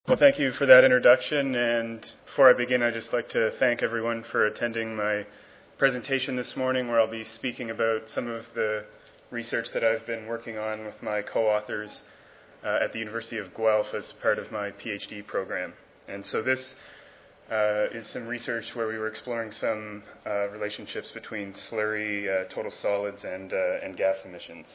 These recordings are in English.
Well, thank you for that introduction, and before I begin, I'd just like to thank everyone for attending my presentation this morning, where I'll be speaking about some of the research that I've been working on with my co-authors at the University of Guelph as part of my PhD program. And so this is some research where we were exploring some relationships between slurry, total solids, and gas emissions.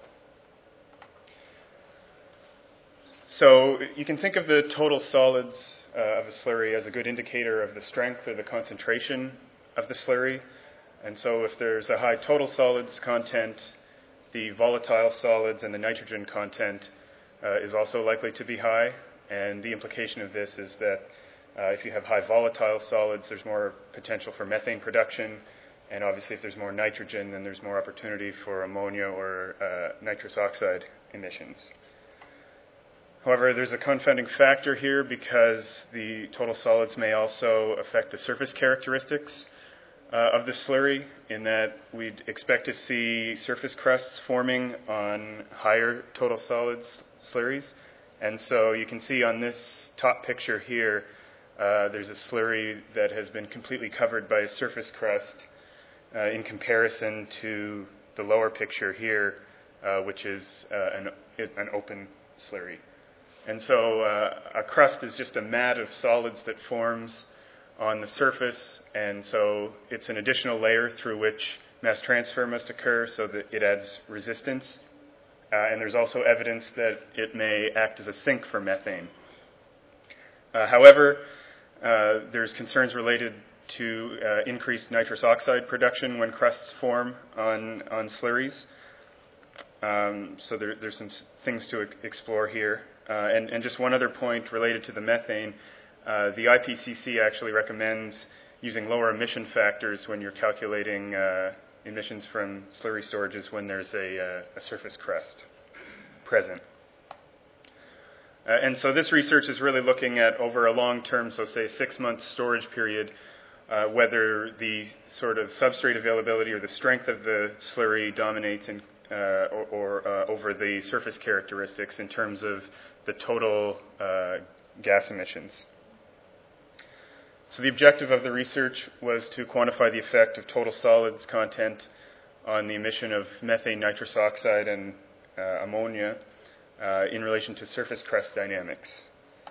So you can think of the total solids of a slurry as a good indicator of the strength or the concentration of the slurry. And so if there's a high total solids content, the volatile solids and the nitrogen content is also likely to be high. And the implication of this is that if you have high volatile solids, there's more potential for methane production. And obviously if there's more nitrogen, then there's more opportunity for ammonia or nitrous oxide emissions. However, there's a confounding factor here because the total solids may also affect the surface characteristics of the slurry, in that we'd expect to see surface crusts forming on higher total solids slurries. And so you can see on this top picture here, there's a slurry that has been completely covered by a surface crust in comparison to the lower picture here, which is an open slurry. And so a crust is just a mat of solids that forms on the surface, and so it's an additional layer through which mass transfer must occur so that it adds resistance. And there's also evidence that it may act as a sink for methane. However, there's concerns related to increased nitrous oxide production when crusts form on slurries. So there's some things to explore here. And just one other point related to the methane, the IPCC actually recommends using lower emission factors when you're calculating emissions from slurry storages when there's a surface crust present. And so this research is really looking at over a long term, so say 6-month storage period, whether the sort of substrate availability or the strength of the slurry dominates over the surface characteristics in terms of the total gas emissions. So the objective of the research was to quantify the effect of total solids content on the emission of methane, nitrous oxide, and ammonia in relation to surface crust dynamics.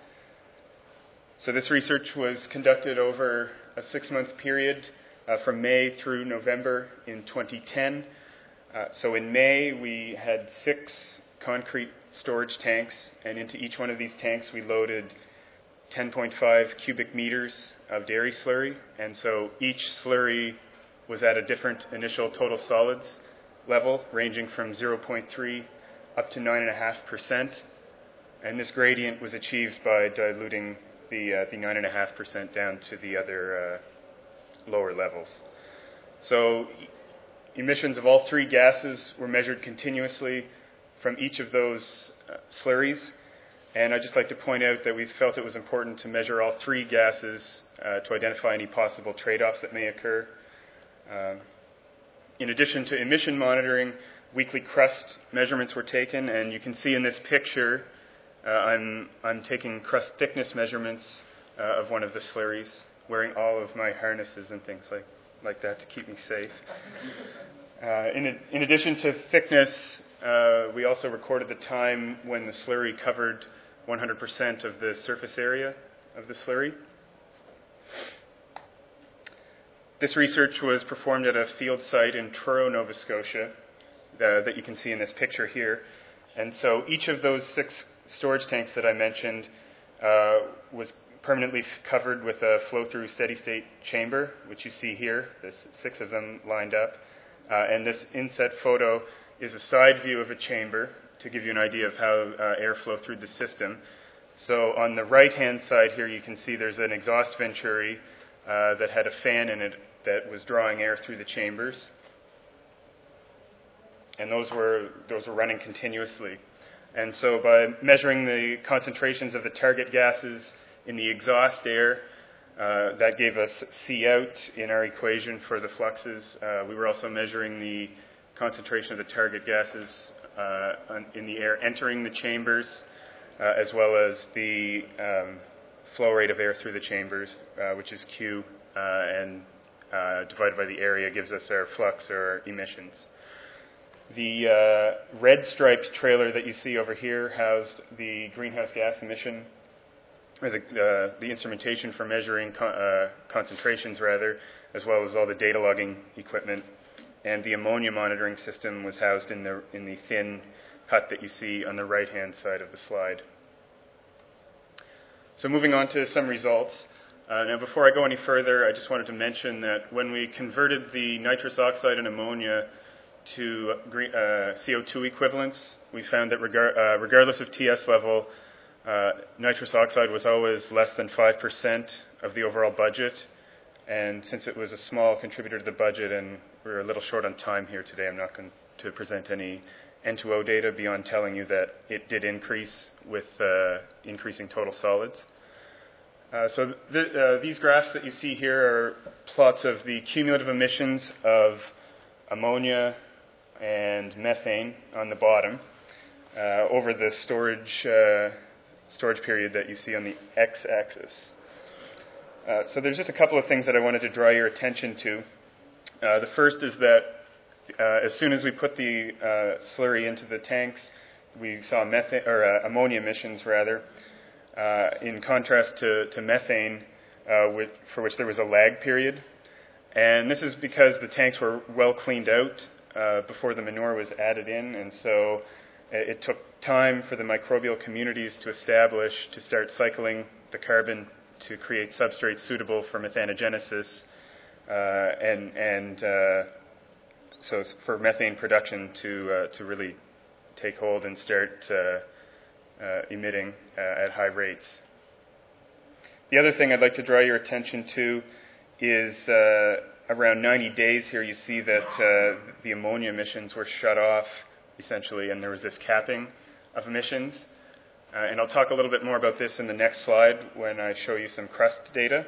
So this research was conducted over a 6-month period from May through November in 2010. So in May, we had 6 concrete storage tanks, and into each one of these tanks we loaded 10.5 cubic meters of dairy slurry, and so each slurry was at a different initial total solids level, ranging from 0.3 up to 9.5%, and this gradient was achieved by diluting the 9.5% down to the other lower levels. So emissions of all 3 gases were measured continuously from each of those slurries. And I'd just like to point out that we felt it was important to measure all 3 gases to identify any possible trade-offs that may occur. In addition to emission monitoring, weekly crust measurements were taken, and you can see in this picture, I'm taking crust thickness measurements of one of the slurries, wearing all of my harnesses and things like that to keep me safe. In addition to thickness, we also recorded the time when the slurry covered 100% of the surface area of the slurry. This research was performed at a field site in Truro, Nova Scotia, that you can see in this picture here. And so each of those 6 storage tanks that I mentioned was permanently covered with a flow-through steady-state chamber, which you see here. There's 6 of them lined up. And this inset photo is a side view of a chamber to give you an idea of how air flow through the system. So on the right-hand side here, you can see there's an exhaust venturi that had a fan in it that was drawing air through the chambers. And those were running continuously. And so by measuring the concentrations of the target gases in the exhaust air, that gave us C out in our equation for the fluxes. We were also measuring the concentration of the target gases in the air entering the chambers, as well as the flow rate of air through the chambers, which is Q, and divided by the area gives us our flux or our emissions. The red striped trailer that you see over here housed the greenhouse gas emission, or the instrumentation for measuring concentrations, rather, as well as all the data logging equipment. And the ammonia monitoring system was housed in the thin hut that you see on the right-hand side of the slide. So moving on to some results. Now, before I go any further, I just wanted to mention that when we converted the nitrous oxide and ammonia to CO2 equivalents, we found that regardless of TS level, nitrous oxide was always less than 5% of the overall budget. And since it was a small contributor to the budget and we're a little short on time here today, I'm not going to present any N2O data beyond telling you that it did increase with increasing total solids. So these graphs that you see here are plots of the cumulative emissions of ammonia and methane on the bottom over the storage period that you see on the x-axis. So there's just a couple of things that I wanted to draw your attention to. The first is that as soon as we put the slurry into the tanks, we saw ammonia emissions, rather, in contrast to methane, for which there was a lag period. And this is because the tanks were well cleaned out before the manure was added in, and so it took time for the microbial communities to establish, to start cycling the carbon to create substrates suitable for methanogenesis, so for methane production to really take hold and start emitting at high rates. The other thing I'd like to draw your attention to is around 90 days here you see that the ammonia emissions were shut off, essentially, and there was this capping of emissions. And I'll talk a little bit more about this in the next slide when I show you some crust data.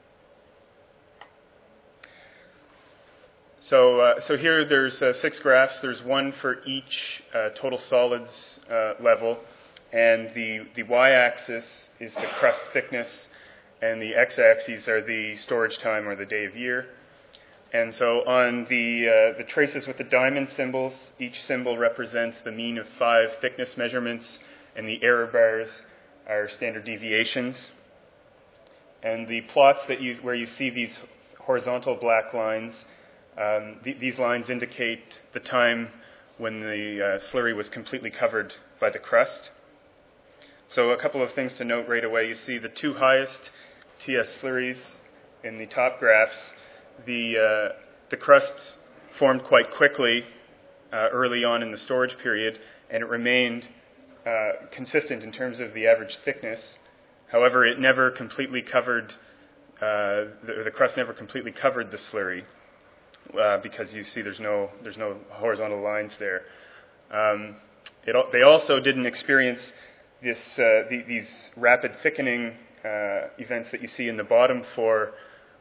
So here there's 6 graphs. There's one for each total solids level, and the y-axis is the crust thickness, and the x-axes are the storage time or the day of year. And so on the traces with the diamond symbols, each symbol represents the mean of 5 thickness measurements, and the error bars are standard deviations. And the plots where you see these horizontal black lines, these lines indicate the time when the slurry was completely covered by the crust. So a couple of things to note right away. You see the 2 highest TS slurries in the top graphs. The crust formed quite quickly early on in the storage period, and it remained consistent in terms of the average thickness. However, it never completely covered, the crust never completely covered the slurry, because you see there's no horizontal lines there. They also didn't experience these rapid thickening events that you see in the bottom 4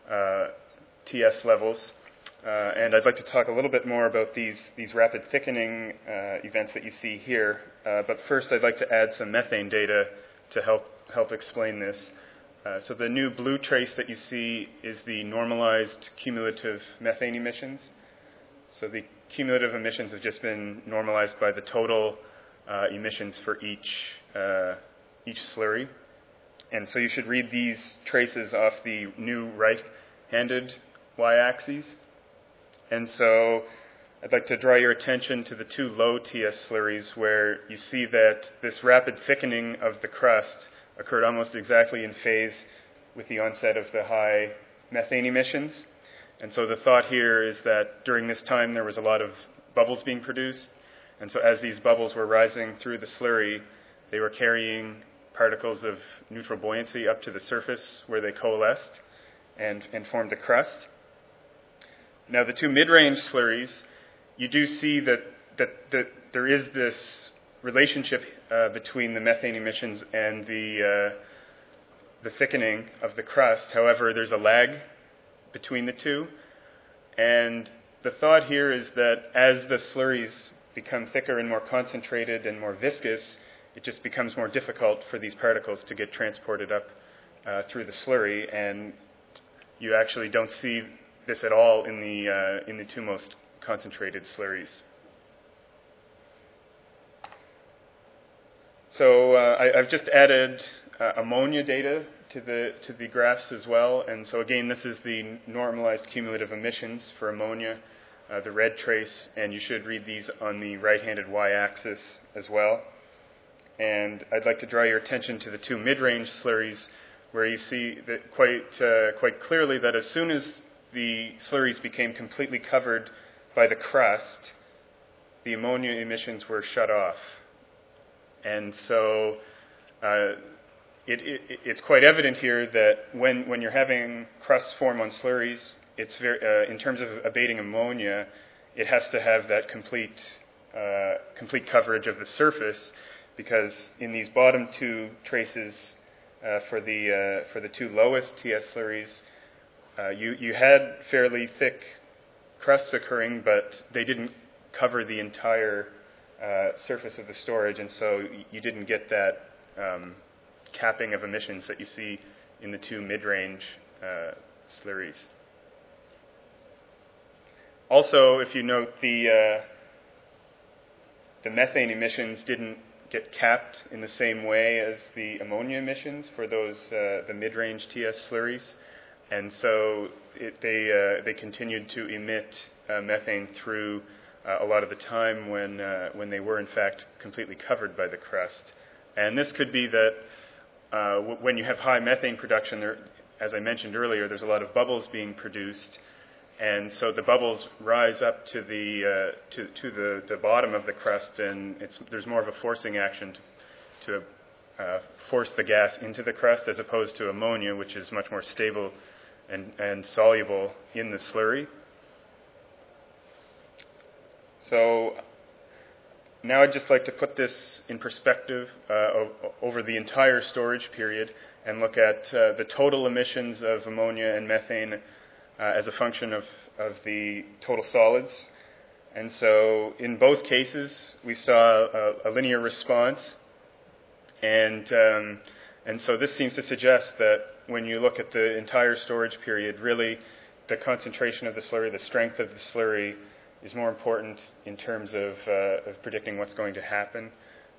TS levels. And I'd like to talk a little bit more about these rapid thickening events that you see here. But first, I'd like to add some methane data to help explain this. So the new blue trace that you see is the normalized cumulative methane emissions. So the cumulative emissions have just been normalized by the total emissions for each slurry. And so you should read these traces off the new right-handed y-axes. And so I'd like to draw your attention to the 2 low TS slurries where you see that this rapid thickening of the crust occurred almost exactly in phase with the onset of the high methane emissions. And so the thought here is that during this time there was a lot of bubbles being produced. And so as these bubbles were rising through the slurry, they were carrying particles of neutral buoyancy up to the surface where they coalesced and formed the crust. Now, the 2 mid-range slurries, you do see that there is this relationship between the methane emissions and the thickening of the crust. However, there's a lag between the 2. And the thought here is that as the slurries become thicker and more concentrated and more viscous, it just becomes more difficult for these particles to get transported up through the slurry, and you actually don't see this at all in the two most concentrated slurries. So I've just added ammonia data to the graphs as well, and so again, this is the normalized cumulative emissions for ammonia, the red trace, and you should read these on the right-handed y-axis as well. And I'd like to draw your attention to the two mid-range slurries, where you see that quite clearly that as soon as the slurries became completely covered by the crust, the ammonia emissions were shut off. And so it's quite evident here that when you're having crusts form on slurries, it's very, in terms of abating ammonia, it has to have that complete coverage of the surface, because in these bottom two traces for the two lowest TS slurries, you had fairly thick crusts occurring, but they didn't cover the entire surface of the storage, and so you didn't get that capping of emissions that you see in the two mid-range slurries. Also, if you note, the methane emissions didn't get capped in the same way as the ammonia emissions for those the mid-range TS slurries, and so they continued to emit methane through a lot of the time when they were in fact completely covered by the crust. And this could be that when you have high methane production, there, as I mentioned earlier, there's a lot of bubbles being produced, and so the bubbles rise up to the bottom of the crust, and there's more of a forcing action to force the gas into the crust, as opposed to ammonia, which is much more stable and soluble in the slurry. So now I'd just like to put this in perspective over the entire storage period and look at the total emissions of ammonia and methane as a function of the total solids. And so in both cases, we saw a linear response. And so this seems to suggest that when you look at the entire storage period, really the concentration of the slurry, the strength of the slurry, is more important in terms of predicting what's going to happen.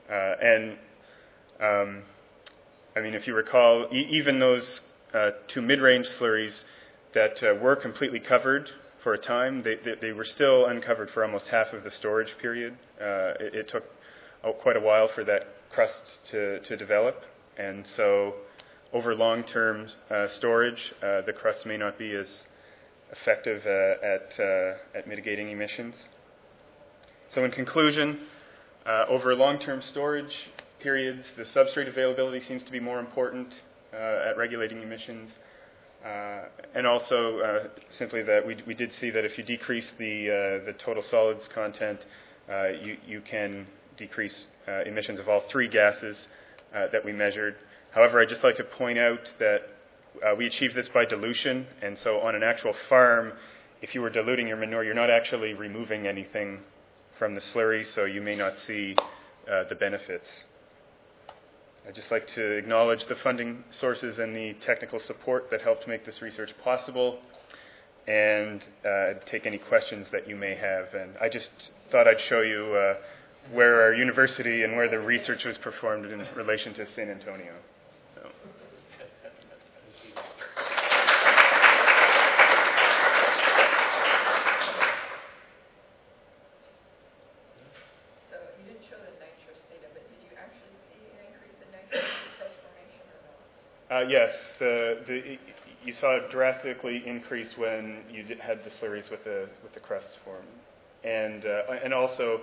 I mean, if you recall, even those two mid-range slurries that were completely covered for a time, they were still uncovered for almost half of the storage period. It took quite a while for that crust to develop, and so over long-term storage, the crust may not be as effective at mitigating emissions. So in conclusion, over long-term storage periods, the substrate availability seems to be more important at regulating emissions. And also simply that we did see that if you decrease the total solids content, you can decrease emissions of all three gases that we measured. However, I'd just like to point out that we achieved this by dilution, and so on an actual farm, if you were diluting your manure, you're not actually removing anything from the slurry, so you may not see the benefits. I'd just like to acknowledge the funding sources and the technical support that helped make this research possible, and take any questions that you may have. And I just thought I'd show you where our university and where the research was performed in relation to San Antonio. So. Yes, you saw it drastically increase when you had the slurries with the crust form, and also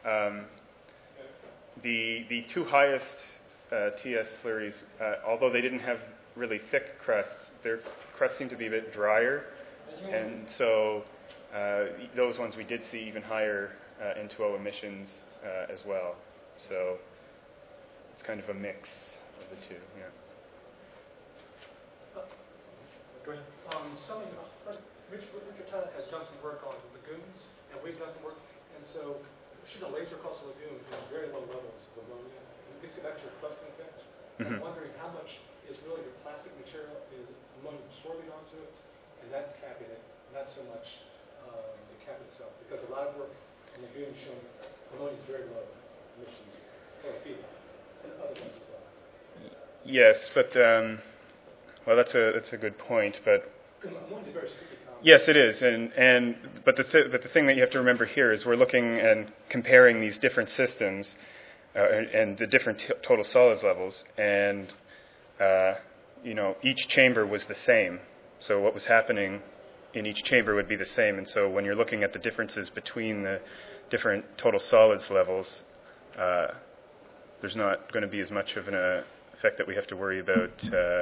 the two highest TS slurries, although they didn't have really thick crusts, their crusts seemed to be a bit drier, and so those ones we did see even higher N2O emissions as well. So it's kind of a mix of the two. Yeah. Richard Tyler has done some work on lagoons, and we've done some work, and so shooting a laser across the lagoon has very low levels of ammonia gets back to your clustering effect. Mhm. I'm wondering how much is really the plastic material is ammonia absorbing onto it, and that's capping it, not so much the cap itself. Because a lot of work in the lagoon showing ammonia is very low emissions for feedlot and other ones as well. Yes, but well, that's a good point. But Ammonia's a very sticky compound. yes, it is, but the thing that you have to remember here is we're looking and comparing these different systems and the different total solids levels, and each chamber was the same. So what was happening in each chamber would be the same. And so when you're looking at the differences between the different total solids levels, there's not going to be as much of an effect that we have to worry about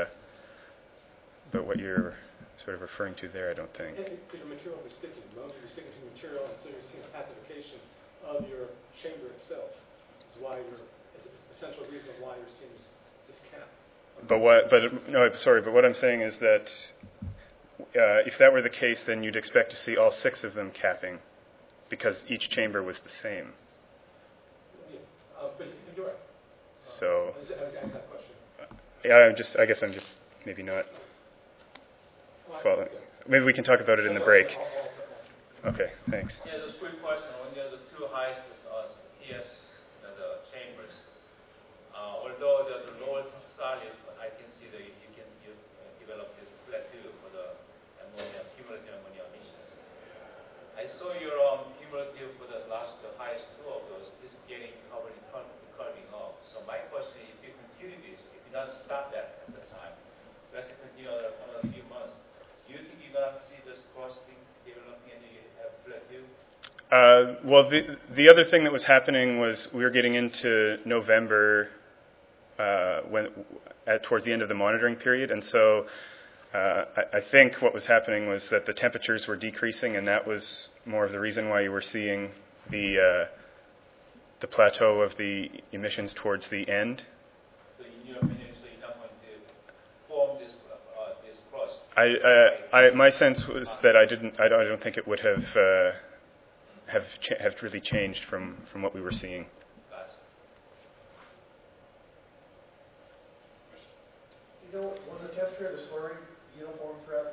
what you're sort of referring to there, I don't think. Because your material is sticky. Ammonia is sticking to material, and so you're seeing pacification of your chamber itself. It's a potential reason why you're seeing this cap. But what I'm saying is that if that were the case, then you'd expect to see all 6 of them capping, because each chamber was the same. Yeah, but you're right. So, I was asking that question. I guess I'm just maybe not following. Maybe we can talk about it in the break. Okay, thanks. Yeah, just quick question. When you're the 2 highest PS, the chambers, although there's a lower solid, but I can see that you can develop this plateau for the cumulative ammonia emissions. I saw your cumulative for the highest 2 of those is getting curving up. So my question is, if you continue this, if you don't stop that at the time, let's continue another few months, do you think you're going to see this crossing developing and you have plateau? Well, the other thing that was happening was we were getting into November towards the end of the monitoring period, and so I think what was happening was that the temperatures were decreasing, and that was more of the reason why you were seeing the plateau of the emissions towards the end. So in your opinion, so you're not going to form this crust? My sense was that I don't think it would have really changed from what we were seeing. Was the temperature of the slurry uniform throughout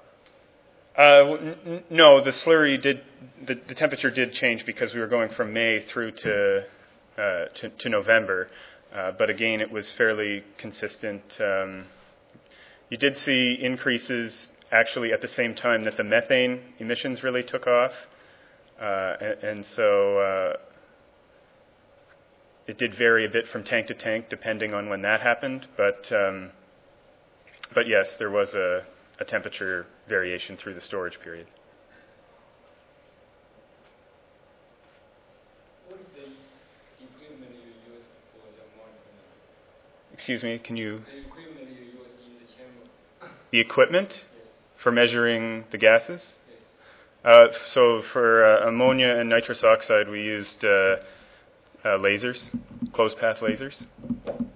the trial? No, the slurry the temperature did change because we were going from May through to November. But again, it was fairly consistent. You did see increases actually at the same time that the methane emissions really took off. And so it did vary a bit from tank to tank depending on when that happened. But yes, there was a temperature variation through the storage period. What is the equipment you use for the monitoring? Excuse me, can you... The equipment you use in the chamber? The equipment Yes. for measuring the gases? Yes. So for ammonia and nitrous oxide, we used lasers, closed path lasers.